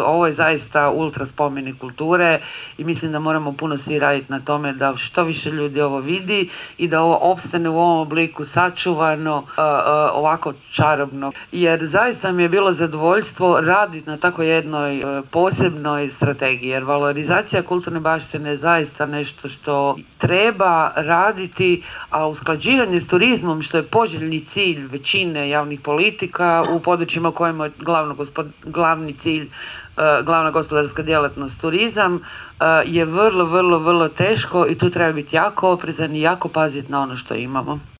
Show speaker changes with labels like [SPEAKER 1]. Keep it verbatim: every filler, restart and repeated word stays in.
[SPEAKER 1] ovo je zaista ultra spomenik kulture i mislim da moramo puno svi raditi na tome da što više ljudi ovo vidi i da ovo opstane u ovom obliku sačuvano, ovako čarobno. Jer zaista mi je bilo zadovoljstvo raditi na tako jednoj posebnoj strategiji, jer valorizacija kulturne baštine je zaista nešto što treba raditi, a usklađivanje s turizmom, što je poželjni cilj većine javnih politika u područjima u kojima je glavno gospod, glavni cilj, glavna gospodarska djelatnost turizam, je vrlo, vrlo, vrlo teško i tu treba biti jako oprezan i jako paziti na ono što imamo.